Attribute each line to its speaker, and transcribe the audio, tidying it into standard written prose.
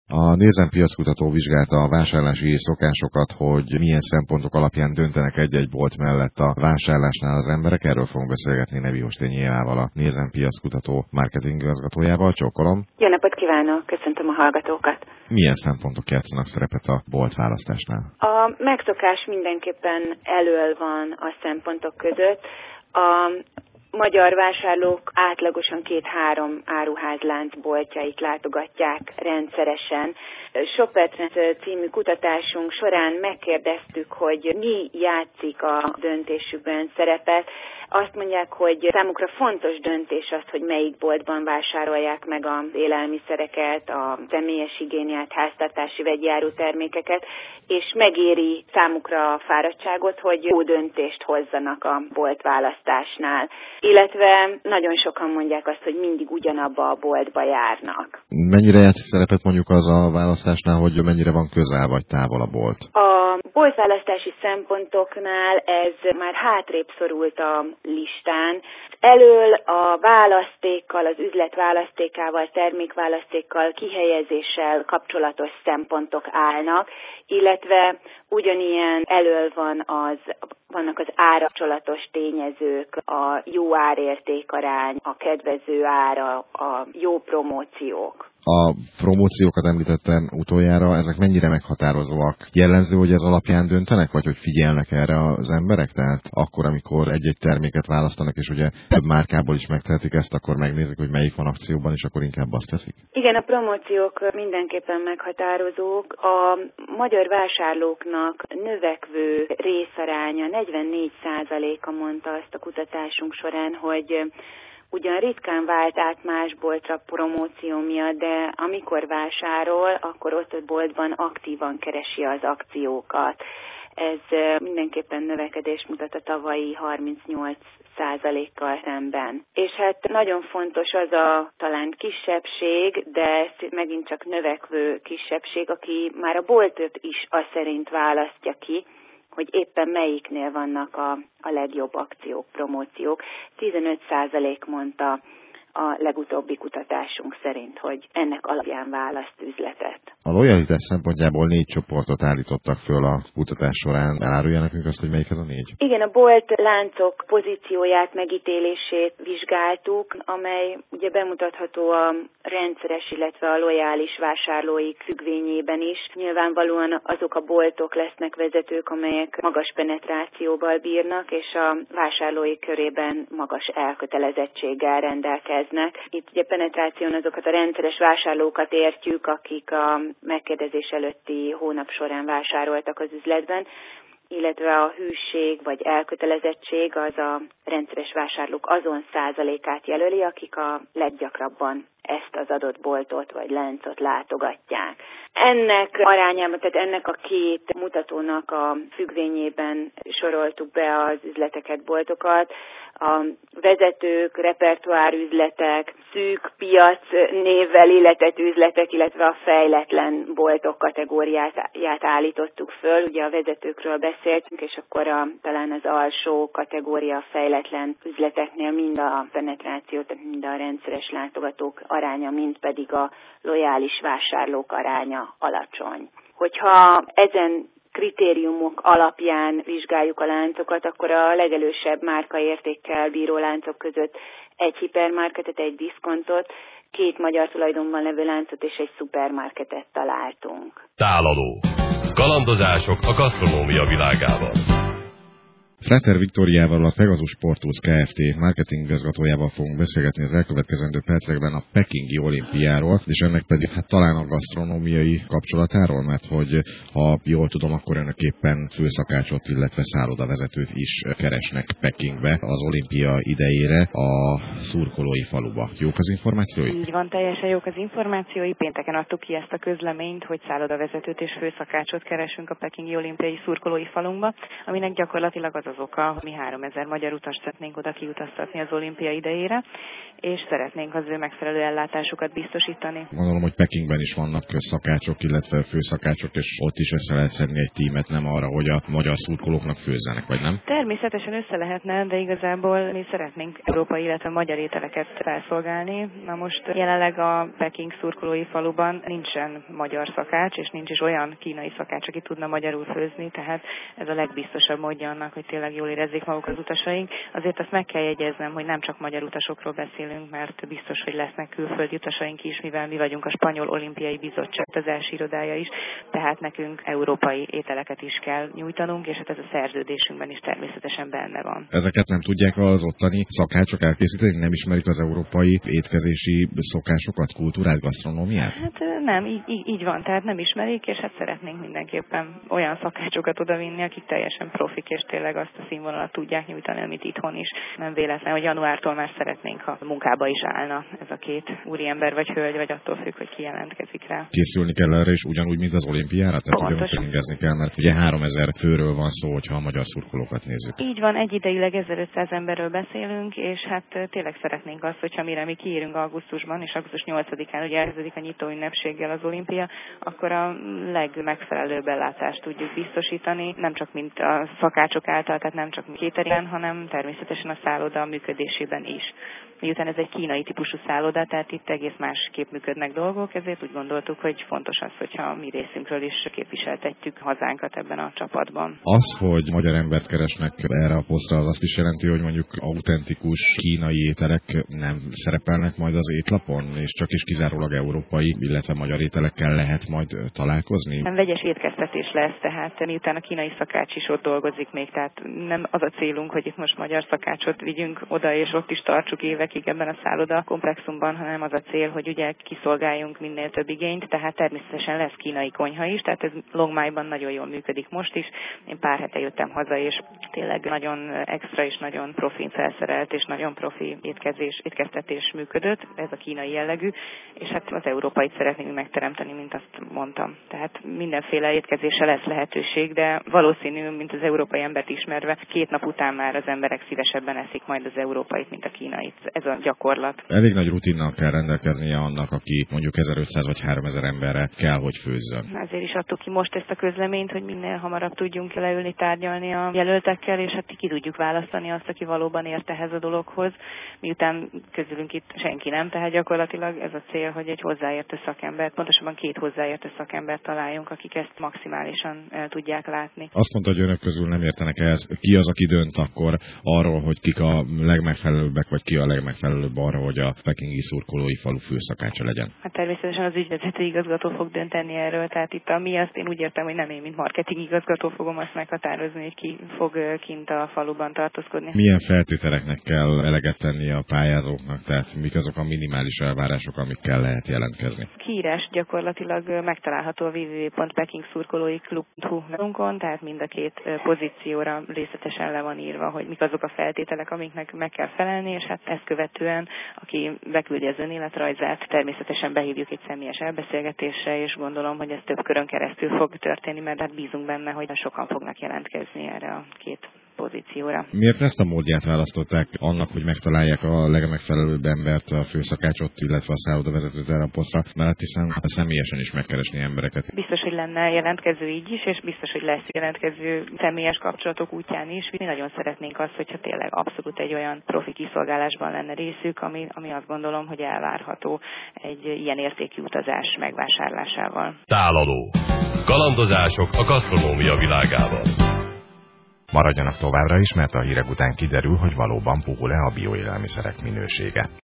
Speaker 1: A Nézem piackutató vizsgálta a vásárlási szokásokat, hogy milyen szempontok alapján döntenek egy-egy bolt mellett a vásárlásnál az emberek. Erről fogunk beszélgetni Nevi Hostényi Évával, a Nézem piackutató marketingigazgatójával. Csókolom!
Speaker 2: Jó napot kívánok! Köszöntöm a hallgatókat!
Speaker 1: Milyen szempontok játszanak szerepet a bolt választásnál?
Speaker 2: A megszokás mindenképpen elől van a szempontok között. A magyar vásárlók átlagosan 2-3 áruházlánc boltjait látogatják rendszeresen. Shoppertrend című kutatásunk során megkérdeztük, hogy mi játszik a döntésükben szerepet. Azt mondják, hogy számukra fontos döntés az, hogy melyik boltban vásárolják meg az élelmiszereket, a személyes higiéniát, háztartási vegyjáró termékeket, és megéri számukra a fáradtságot, hogy jó döntést hozzanak a boltválasztásnál. Illetve nagyon sokan mondják azt, hogy mindig ugyanabba a boltba járnak.
Speaker 1: Mennyire játszik szerepet mondjuk az a választásnál, hogy mennyire van közel vagy távol a bolt?
Speaker 2: A boltválasztási szempontoknál ez már hátrébb szorult a listán. Elől a választékkal, az üzlet választékával, termékválasztékkal, kihelyezéssel kapcsolatos szempontok állnak, illetve ugyanilyen elől vannak az árkapcsolatos tényezők, a jó árértékarány, a kedvező ára, a jó promóciók.
Speaker 1: A promóciókat említettem utoljára, ezek mennyire meghatározóak? Jellemző, hogy ez alapján döntenek, vagy hogy figyelnek erre az emberek? Tehát akkor, amikor egy-egy terméket választanak, és ugye több márkából is megtehetik ezt, akkor megnézik, hogy melyik van akcióban, és akkor inkább azt veszik?
Speaker 2: Igen, a promóciók mindenképpen meghatározók. A magyar vásárlóknak növekvő részaránya 44%-a mondta azt a kutatásunk során, hogy ugyan ritkán vált át más boltra promóció miatt, de amikor vásárol, akkor ott a boltban aktívan keresi az akciókat. Ez mindenképpen növekedést mutat a tavalyi 38%-kal szemben. És hát nagyon fontos az a talán kisebbség, de megint csak növekvő kisebbség, aki már a boltot is az szerint választja ki, hogy éppen melyiknél vannak a legjobb akciók, promóciók. 15% mondta a legutóbbi kutatásunk szerint, hogy ennek alapján választ üzletet.
Speaker 1: A lojalitás szempontjából 4 csoportot állítottak föl a kutatás során. Elárulja nekünk azt, hogy melyik ez a 4?
Speaker 2: Igen, a bolt láncok pozícióját, megítélését vizsgáltuk, amely ugye bemutatható a rendszeres, illetve a lojális vásárlóik függvényében is. Nyilvánvalóan azok a boltok lesznek vezetők, amelyek magas penetrációval bírnak, és a vásárlói körében magas elkötelezettséggel rendelkeznek. Itt ugye penetráción azokat a rendszeres vásárlókat értjük, akik a megkérdezés előtti hónap során vásároltak az üzletben, illetve a hűség vagy elkötelezettség az a rendszeres vásárlók azon százalékát jelöli, akik a leggyakrabban ezt az adott boltot vagy láncot látogatják. Ennek arányában, tehát ennek a 2 mutatónak a függvényében soroltuk be az üzleteket, boltokat. A vezetők, repertoárüzletek, szűk piac névvel illetett üzletek, illetve a fejletlen boltok kategóriáját állítottuk föl. Ugye a vezetőkről beszéltünk, és akkor talán az alsó kategória fejletlen üzleteknél mind a penetráció, tehát mind a rendszeres látogatók aránya, mind pedig a lojális vásárlók aránya alacsony. Hogyha ezen kritériumok alapján vizsgáljuk a láncokat, akkor a legelősebb márkaértékkel bíró láncok között egy hipermarketet, egy diszkontot, 2 magyar tulajdonban levő láncot és egy szupermarketet találtunk.
Speaker 3: Tálaló. Kalandozások a gasztronómia világában.
Speaker 1: Frater Viktóriával, a Pegasus Sportools Kft. Marketingigazgatójával fogunk beszélgetni az elkövetkezendő percekben a pekingi olimpiáról, és ennek pedig talán a gasztronómiai kapcsolatáról, mert hogy ha jól tudom, akkor önök éppen főszakácsot, illetve szállodavezetőt is keresnek Pekingbe az olimpia idejére a szurkolói faluba. Jók az információi?
Speaker 4: Így van, teljesen jók az információi. Pénteken adtuk ki ezt a közleményt, hogy szállodavezetőt és főszakácsot keresünk a pekingi olimpiai szurkolói falunkba, aminek gyakorlatilag az az oka, hogy mi 3000 magyar utast szeretnénk oda kiutaztatni az olimpia idejére, és szeretnénk az ő megfelelő ellátásukat biztosítani.
Speaker 1: Gondolom, hogy Pekingben is vannak szakácsok, illetve főszakácsok, és ott is össze lehet szedni egy tímet, nem arra, hogy a magyar szurkolóknak főzzenek, vagy nem?
Speaker 4: Természetesen össze lehetne, de igazából mi szeretnénk európai, illetve magyar ételeket felszolgálni. Na most jelenleg a Peking szurkolói faluban nincsen magyar szakács, és nincs is olyan kínai szakács, aki tudna magyarul főzni, tehát ez a legbiztosabb módja annak, hogy tényleg jól érezzék maguk az utasaink. Azért azt meg kell jegyeznem, hogy nem csak magyar utasokról beszélünk, mert biztos, hogy lesznek külföldi utasaink is, mivel mi vagyunk a Spanyol Olimpiai Bizottság utazási irodája is, tehát nekünk európai ételeket is kell nyújtanunk, és hát ez a szerződésünkben is természetesen benne van.
Speaker 1: Ezeket nem tudják az ottani szakácsok elkészíteni? Nem ismerik az európai étkezési szokásokat, kultúrát, gasztronómiát?
Speaker 4: Hát nem, így van, tehát nem ismerik, és hát szeretnénk mindenképpen olyan szakácsokat odavinni, akik teljesen profik, és tényleg azt a színvonalat tudják nyújtani, amit itthon is. Nem véletlen, hogy januártól már szeretnénk, ha munkába is állna ez a két úriember vagy hölgy, vagy attól függ, hogy ki jelentkezik rá.
Speaker 1: Készülni kell erre is ugyanúgy, mint az olimpiára? Tehát ugyanúgy tréningezni kell, mert ugye 3000 főről van szó, hogyha a magyar szurkolókat nézzük.
Speaker 4: Így van, egyidejűleg 1500 emberről beszélünk, és hát tényleg szeretnénk azt, hogyha mire mi kiírunk augusztusban, és augusztus 8-án ugye elkezdődik a nyitó ünnepséggel az olimpia, akkor a legmegfelelőbb ellátást tudjuk biztosítani, nem csak mint a szakácsok által, tehát nem csak kéterien, hanem természetesen a szálloda működésében is. Miután ez egy kínai típusú szálloda, tehát itt egész másképp működnek dolgok, ezért úgy gondoltuk, hogy fontos az, hogyha mi részünkről is képviseltetjük hazánkat ebben a csapatban.
Speaker 1: Az, hogy magyar embert keresnek erre a posztra, az azt is jelenti, hogy mondjuk autentikus kínai ételek nem szerepelnek majd az étlapon, és csak is kizárólag európai, illetve magyar ételekkel lehet majd találkozni?
Speaker 4: Nem, vegyes étkeztetés lesz, tehát miután a kínai szakács is ott dolgozik még, tehát nem az a célunk, hogy itt most magyar szakácsot vigyünk oda, és ott is tartsuk évekig ebben a szálloda komplexumban, hanem az a cél, hogy ugye kiszolgáljunk minél több igényt, tehát természetesen lesz kínai konyha is, tehát ez Longmaiban nagyon jól működik most is. Én pár hete jöttem haza, és tényleg nagyon extra és nagyon profin felszerelt, és nagyon profi étkeztetés működött, ez a kínai jellegű, és hát az európait szeretnénk megteremteni, mint azt mondtam. Tehát mindenféle étkezésre lesz lehetőség, de valószínű, mint az európai embert ismerve, 2 nap után már az emberek szívesebben eszik majd az európait, mint a kínait. Ez a gyakorlat.
Speaker 1: Elég nagy rutinnal kell rendelkeznie annak, aki mondjuk 1500 vagy 3000 emberre kell, hogy főzzön.
Speaker 4: Azért is adtuk ki most ezt a közleményt, hogy minél hamarabb tudjunk leülni, tárgyalni a jelöltekkel, és hát ki tudjuk választani azt, aki valóban ért ehhez a dologhoz, miután közülünk itt senki nem, tehát gyakorlatilag ez a cél, hogy egy hozzáértő szakembert, pontosabban 2 hozzáértő szakembert találjunk, akik ezt maximálisan el tudják látni.
Speaker 1: Azt mondta, hogy önök közül nem értenek ehhez. Ki az, aki dönt akkor arról, hogy kik a legmegfelelőbbek, vagy ki a legmegfelelőbb arra, hogy a pekingi szurkolói falu főszakácsa legyen?
Speaker 4: Hát természetesen az ügyvezető igazgató fog dönteni erről, tehát itt azt én úgy értem, hogy nem én, mint marketing igazgató fogom azt meghatározni, hogy ki fog kint a faluban tartózkodni.
Speaker 1: Milyen feltételeknek kell eleget tennie a pályázóknak, tehát mik azok a minimális elvárások, amikkel lehet jelentkezni?
Speaker 4: Kiírás gyakorlatilag megtalálható a www.pekingszurkolóiklub.hu webunkon, tehát mind a 2 pozícióra részletesen le van írva, hogy mik azok a feltételek, amiknek meg kell felelni, és hát ezt követően, aki beküldi az önéletrajzát, természetesen behívjuk egy személyes elbeszélgetésre, és gondolom, hogy ez több körön keresztül fog történni, mert hát bízunk benne, hogy sokan fognak jelentkezni erre a 2 pozícióra.
Speaker 1: Miért ezt a módját választották annak, hogy megtalálják a legmegfelelőbb embert, a főszakácsot, illetve a szállodavezetőt erre a posztra, mert hiszen személyesen is megkeresni embereket?
Speaker 4: Biztos, hogy lenne jelentkező így is, és biztos, hogy lesz jelentkező személyes kapcsolatok útján is. Mi nagyon szeretnénk azt, hogyha tényleg abszolút egy olyan profi kiszolgálásban lenne részük, ami azt gondolom, hogy elvárható egy ilyen értékű utazás megvásárlásával.
Speaker 3: Tálaló. Kalandozások a gasztronómia világában.
Speaker 1: Maradjanak továbbra is, mert a hírek után kiderül, hogy valóban puhul-e a bioélelmiszerek minősége.